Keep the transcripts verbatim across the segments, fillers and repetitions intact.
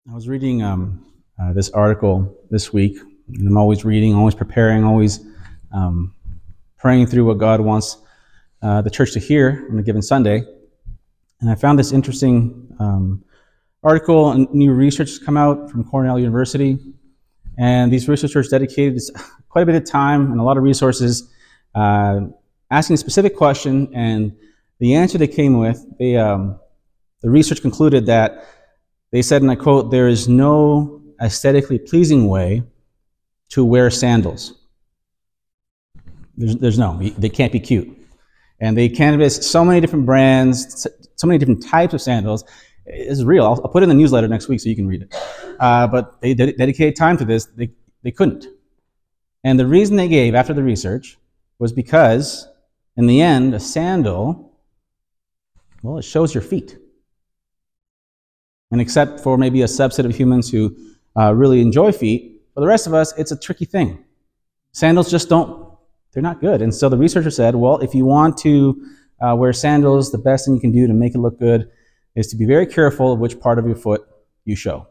I was reading um, uh, this article this week, and I'm always reading, always preparing, always um, praying through what God wants uh, the church to hear on a given Sunday. And I found this interesting um, article, and new research has come out from Cornell University, and these researchers dedicated quite a bit of time and a lot of resources uh, asking a specific question, and the answer they came with, they, um, the research concluded that they said, and I quote, "There is no aesthetically pleasing way to wear sandals." There's, there's no, they can't be cute. And they canvassed so many different brands, so many different types of sandals. It's real. I'll, I'll put it in the newsletter next week so you can read it. Uh, but they ded- dedicated time to this. They, they couldn't. And the reason they gave after the research was because, in the end, a sandal, well, it shows your feet. And except for maybe a subset of humans who uh, really enjoy feet, for the rest of us, it's a tricky thing. Sandals just don't, they're not good. And so the researcher said, well, if you want to uh, wear sandals, the best thing you can do to make it look good is to be very careful of which part of your foot you show.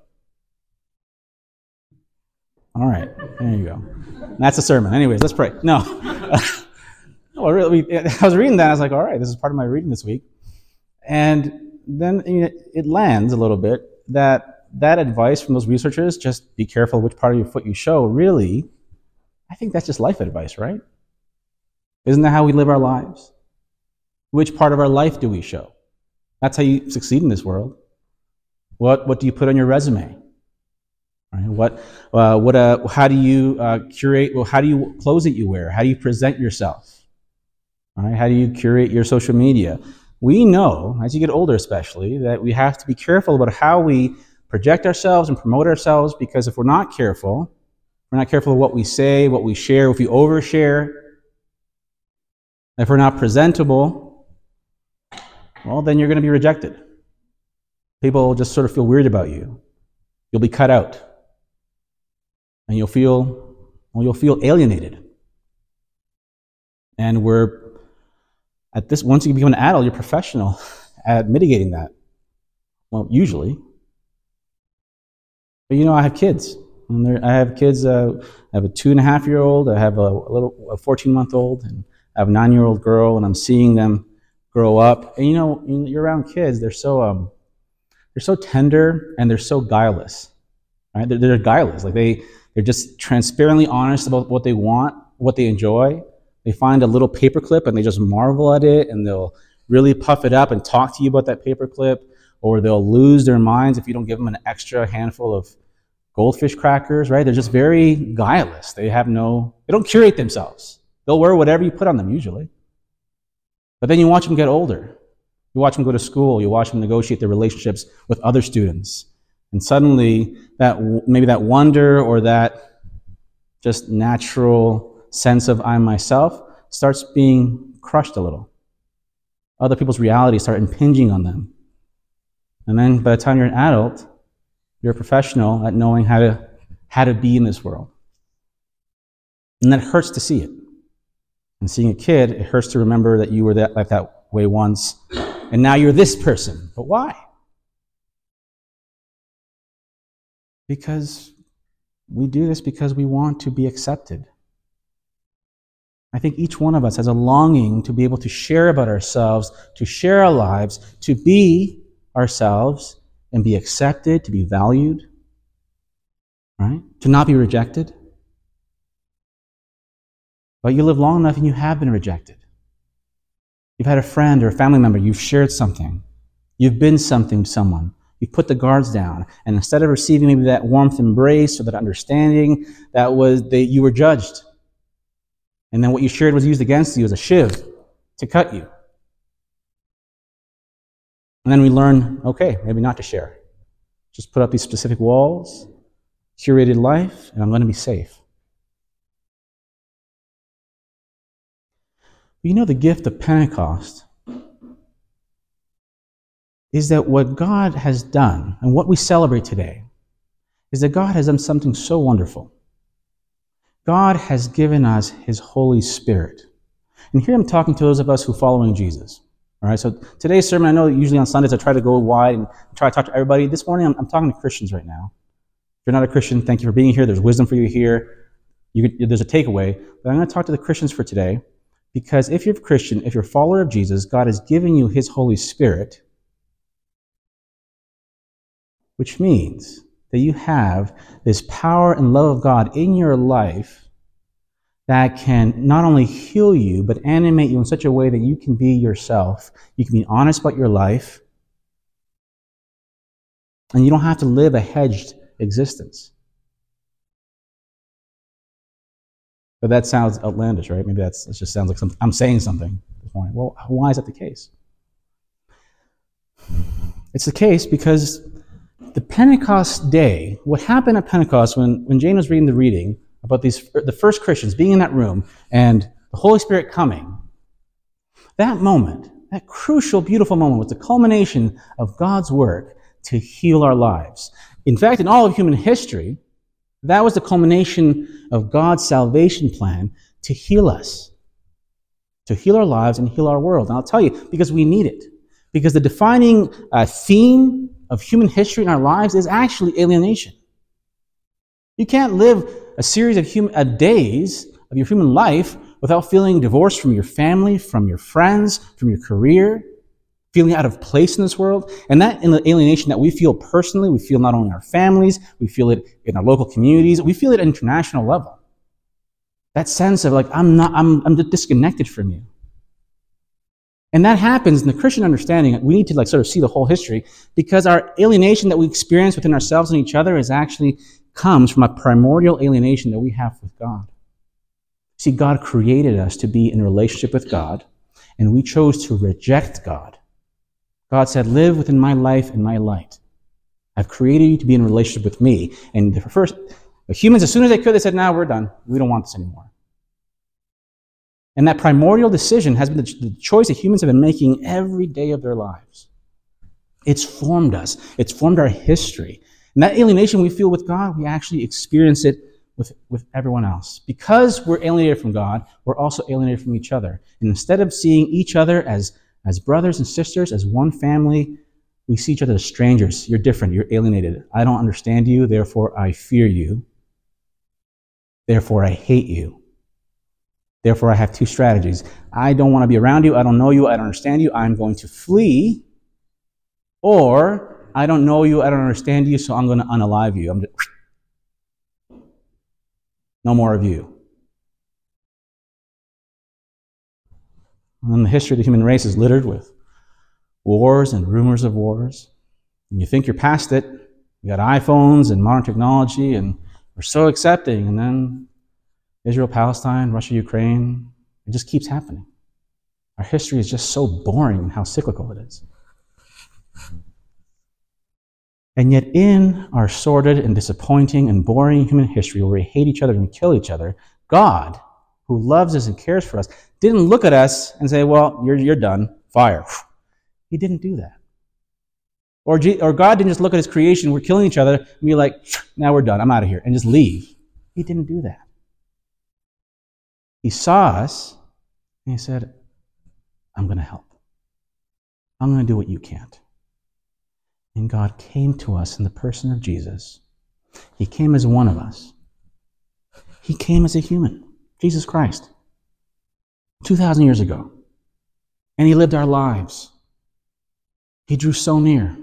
All right, there you go. That's a sermon. Anyways, let's pray. No. well, really, I was reading that, I was like, all right, this is part of my reading this week. And then it lands a little bit that that advice from those researchers, just be careful which part of your foot you show, really, I think that's just life advice, right? Isn't that how we live our lives? Which part of our life do we show? That's how you succeed in this world. What what do you put on your resume? Right? What uh, what uh, how do you uh, curate? Well, how do you clothes that you wear? How do you present yourself? Right? How do you curate your social media? We know, as you get older especially, that we have to be careful about how we project ourselves and promote ourselves, because if we're not careful, we're not careful of what we say, what we share, if we overshare, if we're not presentable, well, then you're going to be rejected. People will just sort of feel weird about you. You'll be cut out. And you'll feel, well, you'll feel alienated. And we're At this, once you become an adult, you're professional at mitigating that. Well, usually. But you know, I have kids. And I have kids. Uh, I have a two and a half year old. I have a, a little, a fourteen month old, and I have a nine year old girl. And I'm seeing them grow up. And you know, you're around kids. They're so, um, they're so tender, and they're so guileless. Right? They're, they're guileless. Like they, they're just transparently honest about what they want, what they enjoy. They find a little paperclip and they just marvel at it, and they'll really puff it up and talk to you about that paperclip, or they'll lose their minds if you don't give them an extra handful of goldfish crackers, right? They're just very guileless. They have no, they don't curate themselves. They'll wear whatever you put on them usually. But then you watch them get older. You watch them go to school. You watch them negotiate their relationships with other students. And suddenly that maybe that wonder or that just natural sense of I myself starts being crushed a little. Other people's realities start impinging on them. And then by the time you're an adult, you're a professional at knowing how to how to be in this world. And that hurts to see it. And seeing a kid, it hurts to remember that you were that like that way once, and now you're this person. But why? Because we do this because we want to be accepted. I think each one of us has a longing to be able to share about ourselves, to share our lives, to be ourselves and be accepted, to be valued, right? To not be rejected. But you live long enough and you have been rejected. You've had a friend or a family member, you've shared something. You've been something to someone. You've put the guards down. And instead of receiving maybe that warmth embrace or that understanding, that was that you were judged. And then what you shared was used against you as a shiv to cut you. And then we learn, okay, maybe not to share. Just put up these specific walls, curated life, and I'm going to be safe. But you know, the gift of Pentecost is that what God has done, and what we celebrate today, is that God has done something so wonderful. God has given us His Holy Spirit. And here I'm talking to those of us who are following Jesus. All right, so today's sermon, I know usually on Sundays I try to go wide and try to talk to everybody. This morning I'm, I'm talking to Christians right now. If you're not a Christian, thank you for being here. There's wisdom for you here. You could, there's a takeaway. But I'm going to talk to the Christians for today because if you're a Christian, if you're a follower of Jesus, God has given you his Holy Spirit, which means that you have this power and love of God in your life that can not only heal you, but animate you in such a way that you can be yourself. You can be honest about your life. And you don't have to live a hedged existence. But that sounds outlandish, right? Maybe that's, that just sounds like something, I'm saying something this morning. Well, why is that the case? It's the case because the Pentecost day, what happened at Pentecost when, when Jane was reading the reading, about these the first Christians being in that room and the Holy Spirit coming, that moment, that crucial, beautiful moment was the culmination of God's work to heal our lives. In fact, in all of human history, that was the culmination of God's salvation plan to heal us, to heal our lives and heal our world. And I'll tell you, because we need it. Because the defining uh, theme of human history in our lives is actually alienation. You can't live a series of human, uh, days of your human life without feeling divorced from your family, from your friends, from your career, feeling out of place in this world. And that alienation that we feel personally, we feel not only in our families, we feel it in our local communities, we feel it at international level. That sense of like, I'm not, I'm, I'm disconnected from you. And that happens in the Christian understanding. We need to like sort of see the whole history because our alienation that we experience within ourselves and each other is actually comes from a primordial alienation that we have with God. See, God created us to be in a relationship with God, and we chose to reject God. God said, live within my life and my light. I've created you to be in a relationship with me. And the first, the humans, as soon as they could, they said, now we're done. We don't want this anymore. And that primordial decision has been the, the choice that humans have been making every day of their lives. It's formed us. It's formed our history. And that alienation we feel with God, we actually experience it with, with everyone else. Because we're alienated from God, we're also alienated from each other. And instead of seeing each other as, as brothers and sisters, as one family, we see each other as strangers. You're different. You're alienated. I don't understand you, therefore I fear you. Therefore I hate you. Therefore I have two strategies. I don't want to be around you. I don't know you. I don't understand you. I'm going to flee. Or I don't know you, I don't understand you, so I'm going to unalive you. I'm just, no more of you. And the history of the human race is littered with wars and rumors of wars. And you think you're past it. You got iPhones and modern technology, and we're so accepting. And then Israel, Palestine, Russia, Ukraine, it just keeps happening. Our history is just so boring in how cyclical it is. And yet in our sordid and disappointing and boring human history where we hate each other and kill each other, God, who loves us and cares for us, didn't look at us and say, well, you're, you're done, fire. He didn't do that. Or, G- or God didn't just look at his creation, we're killing each other, and be like, now we're done, I'm out of here, and just leave. He didn't do that. He saw us, and he said, I'm going to help. I'm going to do what you can't. And God came to us in the person of Jesus. He came as one of us. He came as a human, Jesus Christ, two thousand years ago. And he lived our lives. He drew so near.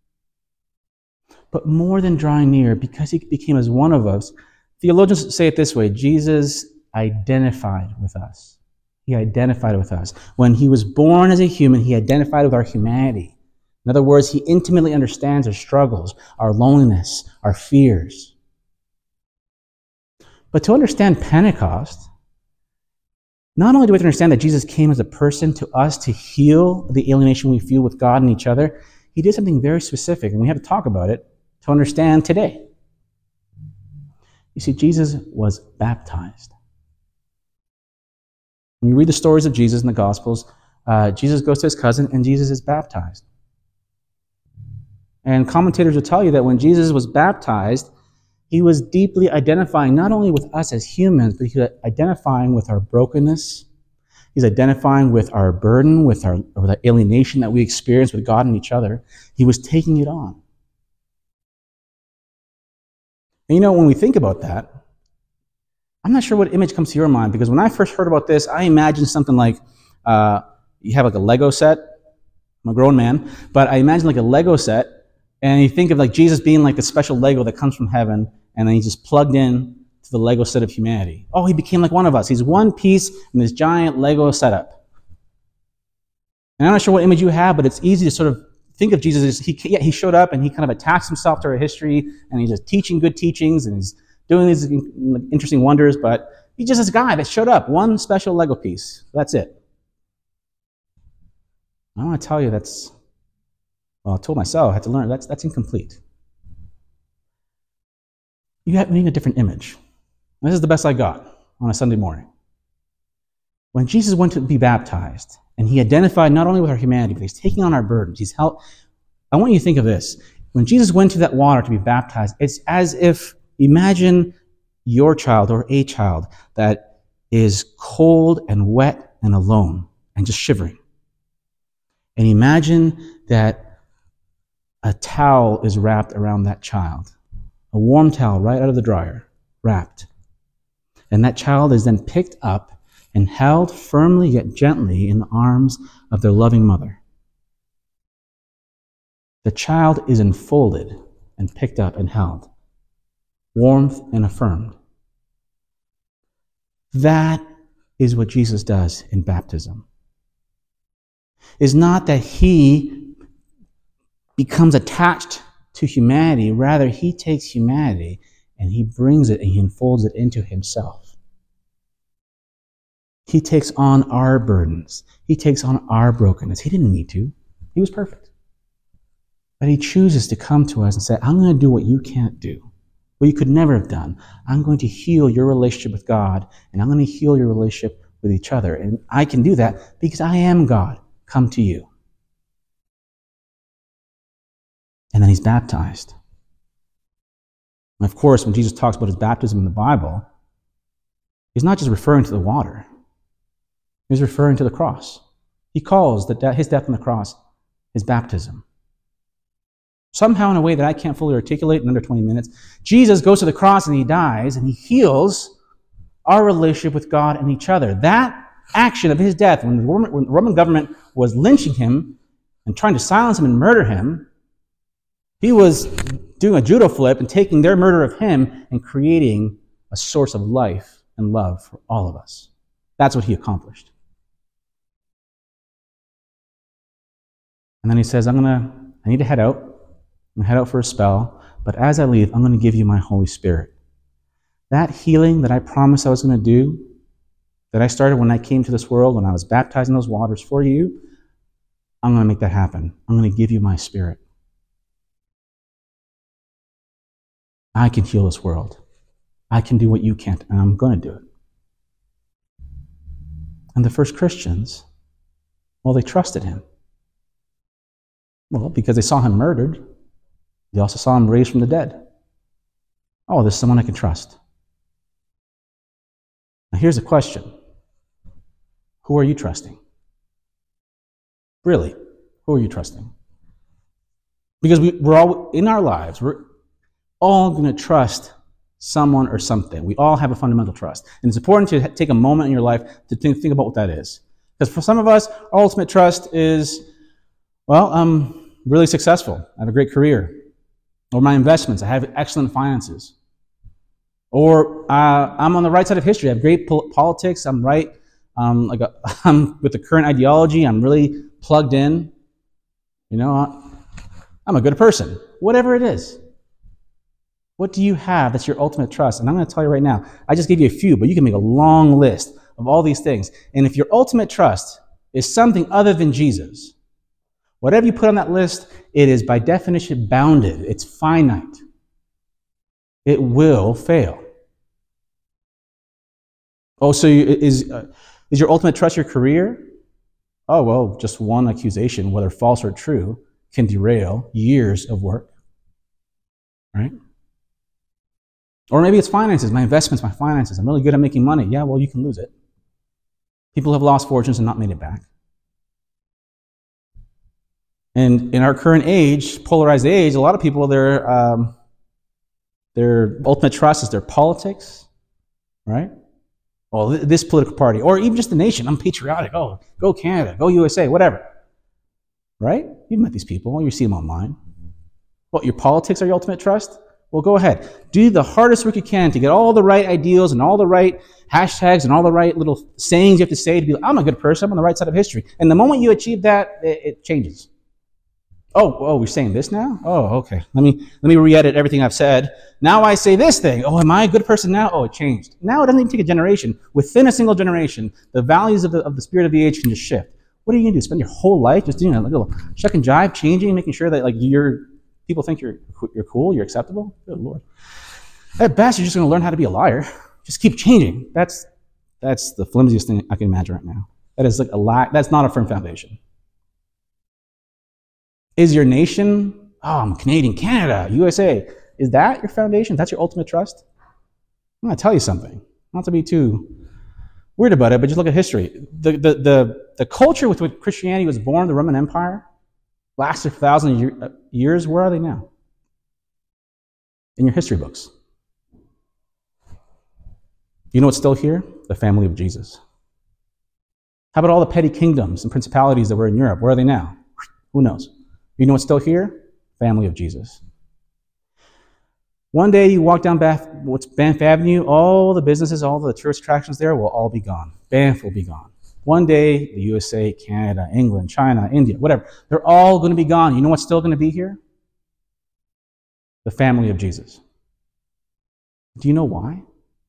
But more than drawing near, because he became as one of us, theologians say it this way, Jesus identified with us. He identified with us. When he was born as a human, he identified with our humanity. In other words, he intimately understands our struggles, our loneliness, our fears. But to understand Pentecost, not only do we have to understand that Jesus came as a person to us to heal the alienation we feel with God and each other, he did something very specific, and we have to talk about it to understand today. You see, Jesus was baptized. When you read the stories of Jesus in the Gospels, uh, Jesus goes to his cousin, and Jesus is baptized. And commentators will tell you that when Jesus was baptized, he was deeply identifying not only with us as humans, but he was identifying with our brokenness, He's identifying with our burden, with our with the alienation that we experience with God and each other. He was taking it on. And you know, when we think about that, I'm not sure what image comes to your mind, because when I first heard about this, I imagined something like, uh, you have like a Lego set. I'm a grown man, but I imagine like a Lego set, and you think of like Jesus being like the special Lego that comes from heaven, and then he's just plugged in to the Lego set of humanity. Oh, he became like one of us. He's one piece in this giant Lego setup. And I'm not sure what image you have, but it's easy to sort of think of Jesus as, he, yeah, he showed up and he kind of attached himself to our history, and he's just teaching good teachings, and he's doing these interesting wonders, but he's just this guy that showed up, one special Lego piece. That's it. I want to tell you that's, well, I told myself, I had to learn, that's, that's incomplete. You have, need a different image. This is the best I got on a Sunday morning. When Jesus went to be baptized, and he identified not only with our humanity, but he's taking on our burdens. He's helped. I want you to think of this. When Jesus went to that water to be baptized, it's as if, imagine your child or a child that is cold and wet and alone and just shivering. And imagine that a towel is wrapped around that child, a warm towel right out of the dryer, wrapped. And that child is then picked up and held firmly yet gently in the arms of their loving mother. The child is enfolded and picked up and held, warmth and affirmed. That is what Jesus does in baptism. It's not that he becomes attached to humanity. Rather, he takes humanity and he brings it and he enfolds it into himself. He takes on our burdens. He takes on our brokenness. He didn't need to. He was perfect. But he chooses to come to us and say, I'm going to do what you can't do, what you could never have done. I'm going to heal your relationship with God, and I'm going to heal your relationship with each other. And I can do that because I am God. Come to you. And then he's baptized. And of course, when Jesus talks about his baptism in the Bible, he's not just referring to the water. He's referring to the cross. He calls the de- his death on the cross his baptism. Somehow in a way that I can't fully articulate in under twenty minutes, Jesus goes to the cross and he dies and he heals our relationship with God and each other. That action of his death, when the Roman, when the Roman government was lynching him and trying to silence him and murder him, he was doing a judo flip and taking their murder of him and creating a source of life and love for all of us. That's what he accomplished. And then he says, I'm gonna, I need to head out. I'm gonna head out for a spell, but as I leave, I'm gonna give you my Holy Spirit. That healing that I promised I was gonna do, that I started when I came to this world, when I was baptized in those waters for you, I'm gonna make that happen. I'm gonna give you my Spirit. I can heal this world. I can do what you can't, and I'm gonna do it. And the first Christians, well, they trusted him. Well, because they saw him murdered, they also saw him raised from the dead. Oh, there's someone I can trust. Now here's a question. Who are you trusting? Really, who are you trusting? Because we, we're all, in our lives, we're all going to trust someone or something. We all have a fundamental trust. And it's important to take a moment in your life to think, think about what that is. Because for some of us, our ultimate trust is, well, I'm really successful. I have a great career. Or my investments, I have excellent finances. Or uh, I'm on the right side of history. I have great pol- politics. I'm right. Um, like a, I'm with the current ideology. I'm really plugged in. You know, I'm a good person. Whatever it is. What do you have that's your ultimate trust? And I'm going to tell you right now, I just gave you a few, but you can make a long list of all these things. And if your ultimate trust is something other than Jesus, whatever you put on that list, it is by definition bounded. It's finite. It will fail. Oh, so you, is, uh, is your ultimate trust your career? Oh, well, just one accusation, whether false or true, can derail years of work. Right? Or maybe it's finances, my investments, my finances. I'm really good at making money. Yeah, well, you can lose it. People have lost fortunes and not made it back. And in our current age, polarized age, a lot of people, their um, their ultimate trust is their politics, right? Well, th- this political party, or even just the nation. I'm patriotic. Oh, go Canada, go U S A, whatever. Right? You've met these people. You see them online. What, your politics are your ultimate trust? Well, go ahead. Do the hardest work you can to get all the right ideals and all the right hashtags and all the right little sayings you have to say to be like, I'm a good person. I'm on the right side of history. And the moment you achieve that, it, it changes. Oh, oh, we're saying this now? Oh, okay. Let me let me re-edit everything I've said. Now I say this thing. Oh, am I a good person now? Oh, it changed. Now it doesn't even take a generation. Within a single generation, the values of the, of the spirit of the age can just shift. What are you going to do? Spend your whole life just doing a little shuck and jive, changing, making sure that like you're people think you're you're cool, you're acceptable? Good Lord. At best, you're just going to learn how to be a liar. Just keep changing. That's that's the flimsiest thing I can imagine right now. That is like a lack. That's not a firm foundation. Is your nation, oh, I'm Canadian, Canada, U S A, is that your foundation? That's your ultimate trust? I'm going to tell you something. Not to be too weird about it, but just look at history. The, the, the, the culture with which Christianity was born, the Roman Empire, lasted for thousands of years. Where are they now? In your history books. You know what's still here? The family of Jesus. How about all the petty kingdoms and principalities that were in Europe? Where are they now? Who knows? You know what's still here? Family of Jesus. One day you walk down Banff, what's Banff Avenue, all the businesses, all the tourist attractions there will all be gone. Banff will be gone. One day, the U S A, Canada, England, China, India, whatever, they're all going to be gone. You know what's still going to be here? The family of Jesus. Do you know why?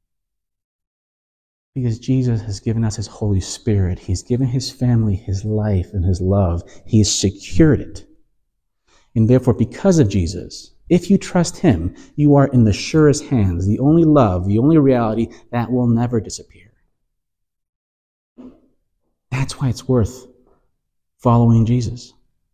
Because Jesus has given us his Holy Spirit. He's given his family his life and his love. He's secured it. And therefore, because of Jesus, if you trust him, you are in the surest hands, the only love, the only reality that will never disappear. That's why it's worth following Jesus.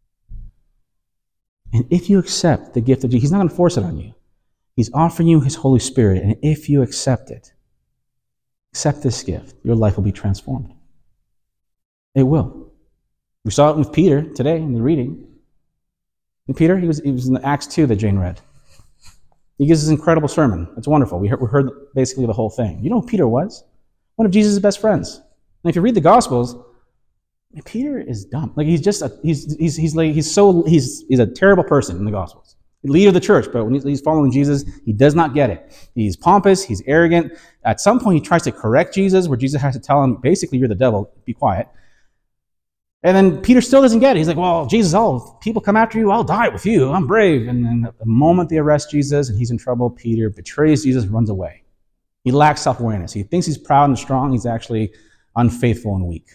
And if you accept the gift of Jesus, he's not going to force it on you. He's offering you his Holy Spirit. And if you accept it, accept this gift, your life will be transformed. It will. We saw it with Peter today in the reading. And Peter, he was, he was in Acts two that Jane read. He gives this incredible sermon. It's wonderful. We heard, we heard basically the whole thing. You know who Peter was? One of Jesus' best friends. And if you read the Gospels, Peter is dumb. Like he's just a, he's he's he's like he's so he's he's a terrible person in the Gospels. The leader of the church, but when he's following Jesus, he does not get it. He's pompous. He's arrogant. At some point, he tries to correct Jesus, where Jesus has to tell him, basically, you're the devil. Be quiet. And then Peter still doesn't get it. He's like, well, Jesus, oh, people come after you, I'll die with you. I'm brave. And then the moment they arrest Jesus and he's in trouble, Peter betrays Jesus and runs away. He lacks self-awareness. He thinks he's proud and strong. He's actually unfaithful and weak.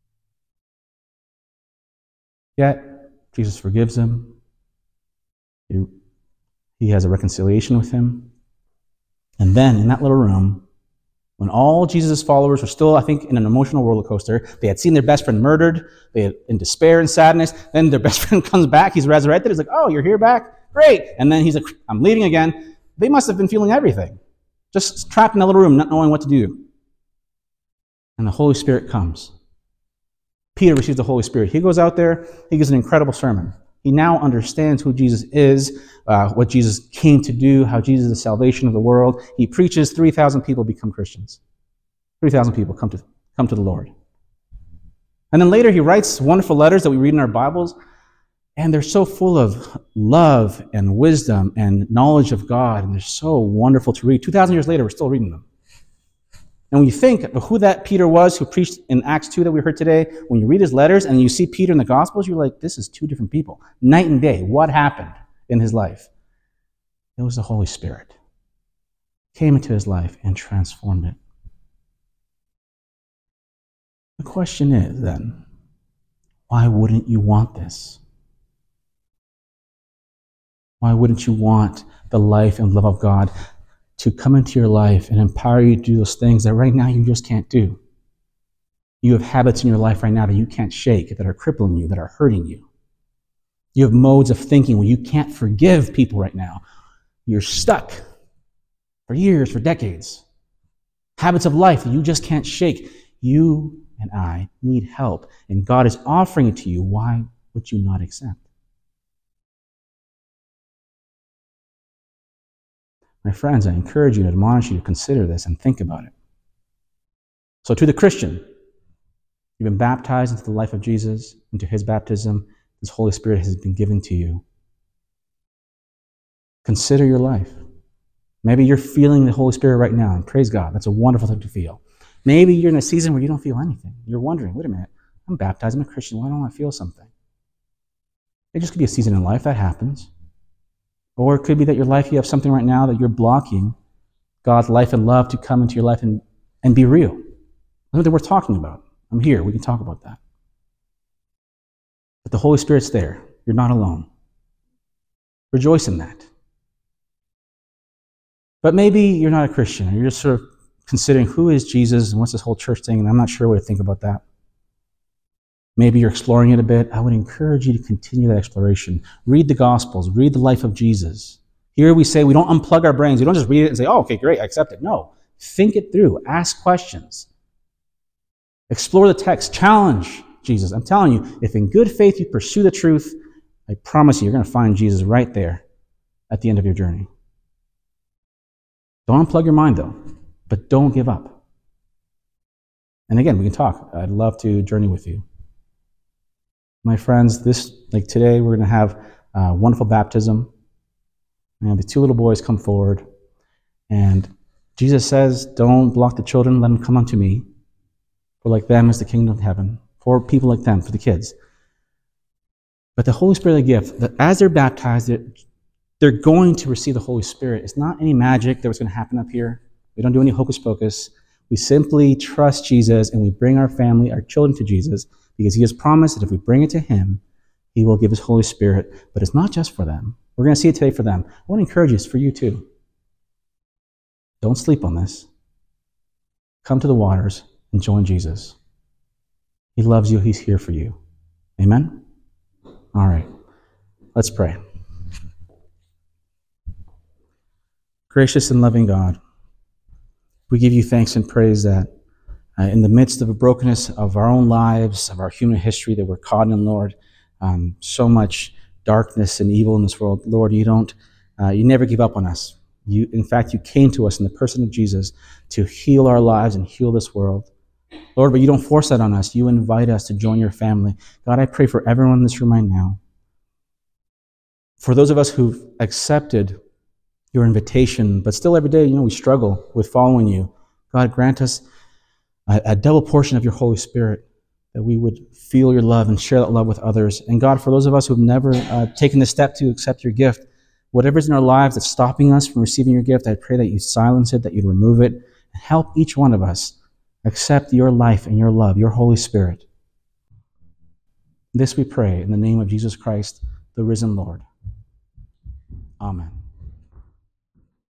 Yet, Jesus forgives him. He, he has a reconciliation with him. And then, in that little room, when all Jesus' followers were still, I think, in an emotional roller coaster, they had seen their best friend murdered, they had in despair and sadness, then their best friend comes back, he's resurrected, he's like, oh, you're here back? Great! And then he's like, I'm leaving again. They must have been feeling everything. Just trapped in a little room, not knowing what to do. And the Holy Spirit comes. Peter receives the Holy Spirit. He goes out there, he gives an incredible sermon. He now understands who Jesus is, uh, what Jesus came to do, how Jesus is the salvation of the world. He preaches, three thousand people become Christians. three thousand people come to, come to the Lord. And then later he writes wonderful letters that we read in our Bibles, and they're so full of love and wisdom and knowledge of God, and they're so wonderful to read. two thousand years later, we're still reading them. And when you think of who that Peter was who preached in Acts two that we heard today, when you read his letters and you see Peter in the Gospels, you're like, this is two different people. Night and day. What happened in his life? It was the Holy Spirit. Came into his life and transformed it. The question is then, why wouldn't you want this? Why wouldn't you want the life and love of God to come into your life and empower you to do those things that right now you just can't do? You have habits in your life right now that you can't shake, that are crippling you, that are hurting you. You have modes of thinking where you can't forgive people right now. You're stuck for years, for decades. Habits of life that you just can't shake. You and I need help, and God is offering it to you. Why would you not accept? My friends, I encourage you and admonish you to consider this and think about it. So to the Christian, you've been baptized into the life of Jesus, into his baptism. This Holy Spirit has been given to you. Consider your life. Maybe you're feeling the Holy Spirit right now, and praise God. That's a wonderful thing to feel. Maybe you're in a season where you don't feel anything. You're wondering, wait a minute, I'm baptized, I'm a Christian, why don't I feel something? It just could be a season in life, that happens. Or it could be that your life, you have something right now that you're blocking God's life and love to come into your life and, and be real. That's what we're talking about. I'm here, we can talk about that. But the Holy Spirit's there. You're not alone. Rejoice in that. But maybe you're not a Christian, and you're just sort of considering who is Jesus and what's this whole church thing, and I'm not sure what to think about that. Maybe you're exploring it a bit. I would encourage you to continue that exploration. Read the Gospels. Read the life of Jesus. Here we say we don't unplug our brains. We don't just read it and say, oh, okay, great, I accept it. No. Think it through. Ask questions. Explore the text. Challenge Jesus. I'm telling you, if in good faith you pursue the truth, I promise you, you're going to find Jesus right there at the end of your journey. Don't unplug your mind, though, but don't give up. And again, we can talk. I'd love to journey with you. My friends, this like today, we're going to have a wonderful baptism. And the two little boys come forward. And Jesus says, don't block the children, let them come unto me. For like them is the kingdom of heaven. For people like them, for the kids. But the Holy Spirit, the gift, that as they're baptized, they're going to receive the Holy Spirit. It's not any magic that was going to happen up here. We don't do any hocus pocus. We simply trust Jesus and we bring our family, our children to Jesus because he has promised that if we bring it to him, he will give his Holy Spirit. But it's not just for them. We're going to see it today for them. I want to encourage you, it's for you too. Don't sleep on this. Come to the waters and join Jesus. He loves you. He's here for you. Amen? All right. Let's pray. Gracious and loving God, we give you thanks and praise that uh, in the midst of the brokenness of our own lives, of our human history that we're caught in, Lord, um, so much darkness and evil in this world, Lord, you don't, uh, you never give up on us. You, in fact, you came to us in the person of Jesus to heal our lives and heal this world. Lord, but you don't force that on us. You invite us to join your family. God, I pray for everyone in this room right now. For those of us who've accepted your invitation, but still every day, you know, we struggle with following you. God, grant us a, a double portion of your Holy Spirit, that we would feel your love and share that love with others. And God, for those of us who have never uh, taken the step to accept your gift, whatever's in our lives that's stopping us from receiving your gift, I pray that you silence it, that you remove it, and help each one of us accept your life and your love, your Holy Spirit. This we pray in the name of Jesus Christ, the risen Lord. Amen.